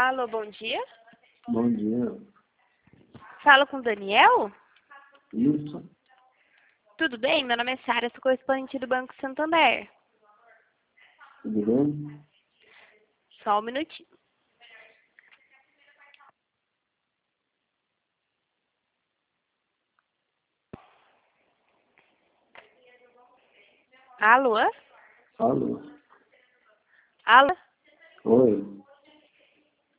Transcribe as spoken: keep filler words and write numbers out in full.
Alô, bom dia. Bom dia. Falo com o Daniel? Isso. Tudo bem? Meu nome é Sara, sou correspondente do Banco Santander. Tudo bem? Só um minutinho. Alô? Alô. Alô? Oi.